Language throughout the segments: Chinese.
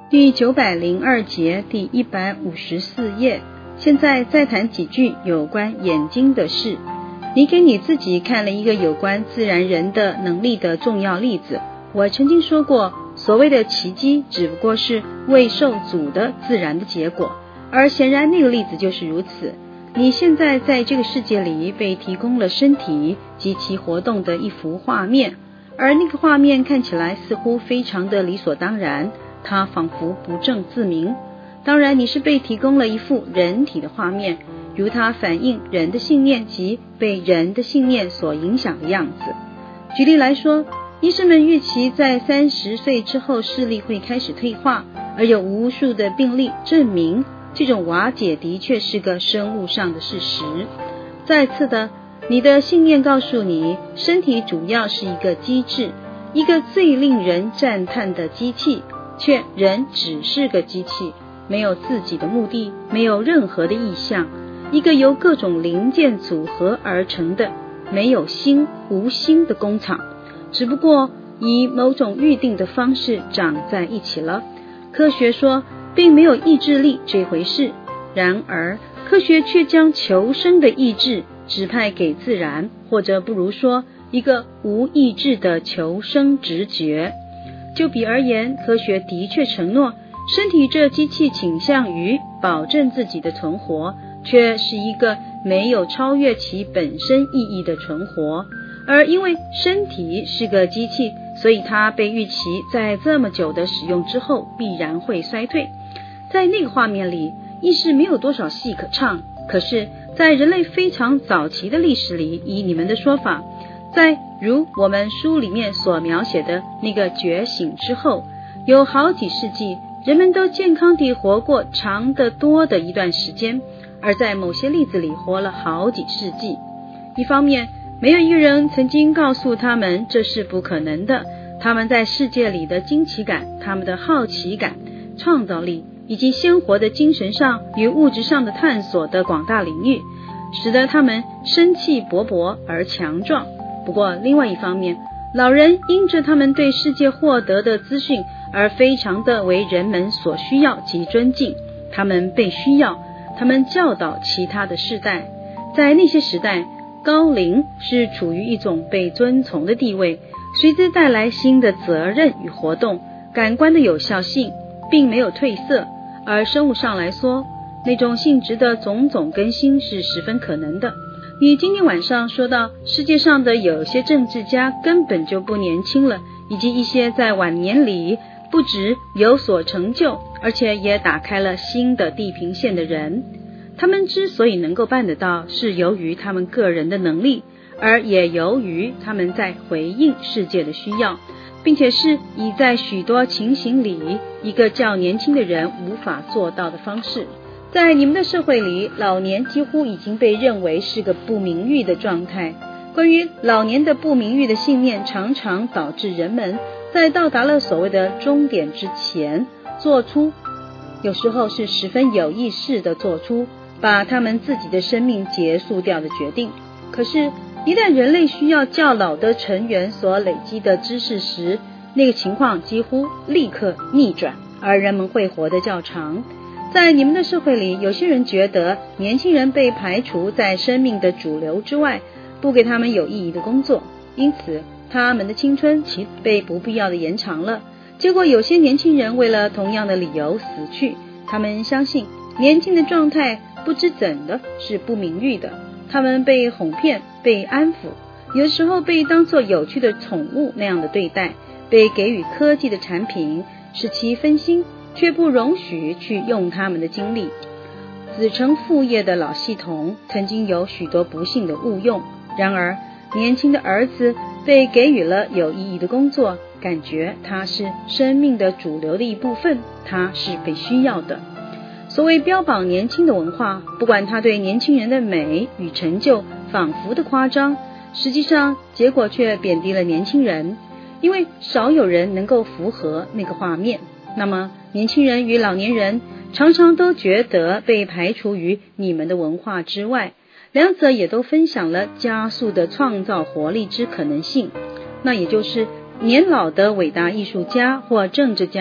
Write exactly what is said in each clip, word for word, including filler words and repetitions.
第九百零二节第一百五十四页。现在再谈几句有关眼睛的事。你给你自己看了一个有关自然人的能力的重要例子。我曾经说过，所谓的奇迹只不过是未受阻的自然的结果，而显然那个例子就是如此。你现在在这个世界里被提供了身体及其活动的一幅画面，而那个画面看起来似乎非常的理所当然，它仿佛不正自明。当然你是被提供了一幅人体的画面，如它反映人的信念及被人的信念所影响的样子。举例来说，医生们预期在三十岁之后视力会开始退化，而有无数的病例证明这种瓦解的确是个生物上的事实。再次的，你的信念告诉你，身体主要是一个机制，一个最令人赞叹的机器，却人只是个机器，没有自己的目的，没有任何的意向，一个由各种零件组合而成的没有心无心的工厂，只不过以某种预定的方式长在一起了。科学说并没有意志力这回事，然而科学却将求生的意志指派给自然，或者不如说一个无意志的求生直觉。就比而言，科学的确承诺身体这机器倾向于保证自己的存活，却是一个没有超越其本身意义的存活。而因为身体是个机器，所以它被预期在这么久的使用之后必然会衰退。在那个画面里，意识没有多少戏可唱，可是在人类非常早期的历史里，以你们的说法，在如我们书里面所描写的那个觉醒之后，有好几世纪人们都健康地活过长得多的一段时间，而在某些例子里活了好几世纪。一方面，没有一个人曾经告诉他们这是不可能的，他们在世界里的惊奇感，他们的好奇感、创造力以及鲜活的精神上与物质上的探索的广大领域，使得他们生气勃勃而强壮。不过另外一方面，老人因着他们对世界获得的资讯而非常的为人们所需要及尊敬，他们被需要，他们教导其他的世代。在那些时代，高龄是处于一种被遵从的地位，随之带来新的责任与活动，感官的有效性并没有褪色，而生物上来说，那种性质的种种更新是十分可能的。你今天晚上说到世界上的有些政治家根本就不年轻了，以及一些在晚年里不只有所成就，而且也打开了新的地平线的人，他们之所以能够办得到，是由于他们个人的能力，而也由于他们在回应世界的需要，并且是以在许多情形里一个较年轻的人无法做到的方式。在你们的社会里，老年几乎已经被认为是个不名誉的状态。关于老年的不名誉的信念，常常导致人们在到达了所谓的终点之前，做出有时候是十分有意识的做出把他们自己的生命结束掉的决定。可是一旦人类需要较老的成员所累积的知识时，那个情况几乎立刻逆转，而人们会活得较长。在你们的社会里，有些人觉得年轻人被排除在生命的主流之外，不给他们有意义的工作，因此他们的青春期被不必要的延长了。结果有些年轻人为了同样的理由死去，他们相信年轻的状态不知怎的是不名誉的，他们被哄骗，被安抚，有时候被当作有趣的宠物那样的对待，被给予科技的产品使其分心，却不容许去用他们的精力。子承父业的老系统曾经有许多不幸的误用，然而年轻的儿子被给予了有意义的工作，感觉他是生命的主流的一部分，他是被需要的。所谓标榜年轻的文化，不管他对年轻人的美与成就仿佛的夸张，实际上结果却贬低了年轻人，因为少有人能够符合那个画面。那么年轻人与老年人常常都觉得被排除于你们的文化之外，两者也都分享了加速的创造活力之可能性。那也就是年老的伟大艺术家或政治家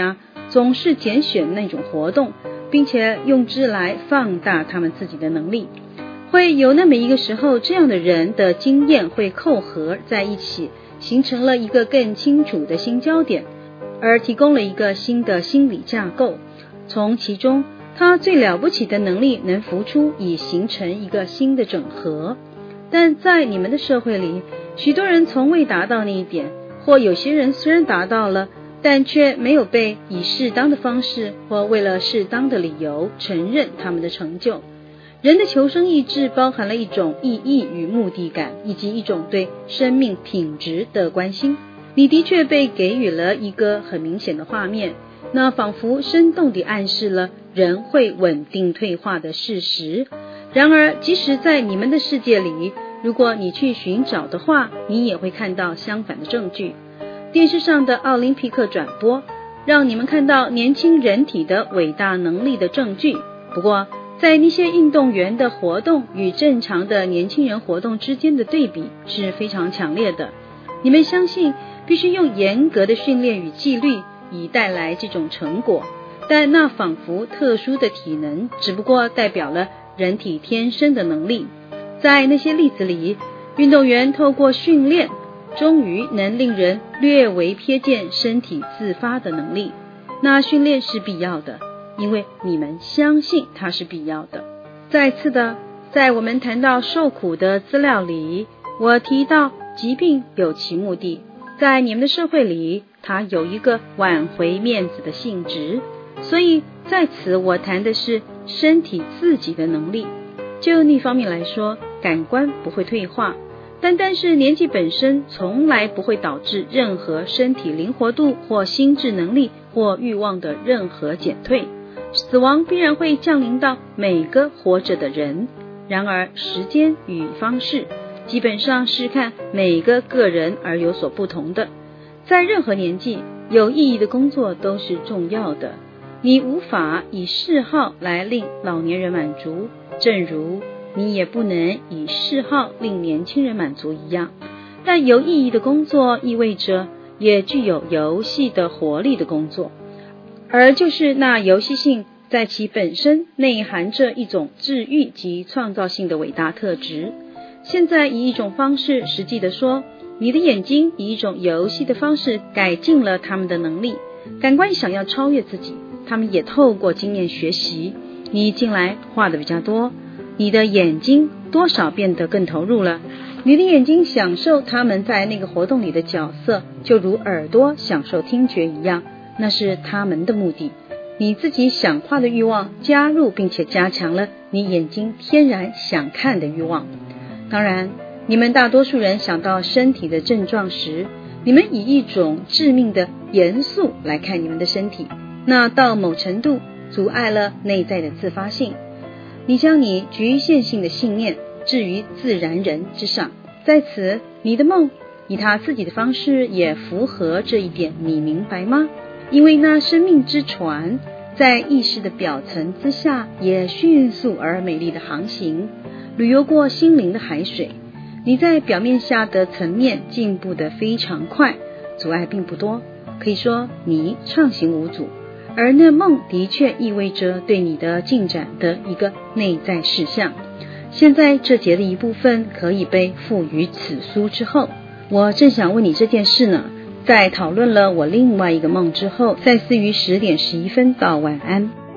总是拣选那种活动，并且用之来放大他们自己的能力。会有那么一个时候，这样的人的经验会扣合在一起，形成了一个更清楚的新焦点，而提供了一个新的心理架构。从其中他最了不起的能力能浮出，以形成一个新的整合。但在你们的社会里，许多人从未达到那一点，或有些人虽然达到了，但却没有被以适当的方式或为了适当的理由承认他们的成就。人的求生意志包含了一种意义与目的感，以及一种对生命品质的关心。你的确被给予了一个很明显的画面，那仿佛生动地暗示了人会稳定退化的事实。然而即使在你们的世界里，如果你去寻找的话，你也会看到相反的证据。电视上的奥林匹克转播让你们看到年轻人体的伟大能力的证据，不过在那些运动员的活动与正常的年轻人活动之间的对比是非常强烈的。你们相信必须用严格的训练与纪律以带来这种成果，但那仿佛特殊的体能只不过代表了人体天生的能力。在那些例子里，运动员透过训练终于能令人略为瞥见身体自发的能力。那训练是必要的，因为你们相信它是必要的。再次的，在我们谈到受苦的资料里，我提到疾病有其目的，在你们的社会里，它有一个挽回面子的性质。所以在此我谈的是身体自己的能力。就那方面来说，感官不会退化，单单是年纪本身从来不会导致任何身体灵活度或心智能力或欲望的任何减退。死亡必然会降临到每个活着的人，然而时间与方式基本上是看每个个人而有所不同的。在任何年纪，有意义的工作都是重要的。你无法以嗜好来令老年人满足，正如你也不能以嗜好令年轻人满足一样。但有意义的工作意味着也具有游戏的活力的工作，而就是那游戏性在其本身内含着一种治愈及创造性的伟大特质。现在以一种方式实际地说，你的眼睛以一种游戏的方式改进了他们的能力。感官想要超越自己，他们也透过经验学习。你近来画的比较多，你的眼睛多少变得更投入了。你的眼睛享受他们在那个活动里的角色，就如耳朵享受听觉一样，那是他们的目的。你自己想画的欲望加入并且加强了你眼睛天然想看的欲望。当然，你们大多数人想到身体的症状时，你们以一种致命的严肃来看你们的身体，那到某程度阻碍了内在的自发性。你将你局限性的信念置于自然人之上，在此你的梦以他自己的方式也符合这一点，你明白吗？因为那生命之船在意识的表层之下也迅速而美丽的航行，旅游过心灵的海水。你在表面下的层面进步得非常快，阻碍并不多，可以说你畅行无阻。而那梦的确意味着对你的进展的一个内在事项。现在这节的一部分可以被附于此书之后。我正想问你这件事呢，在讨论了我另外一个梦之后，赛斯于十点十一分到晚安。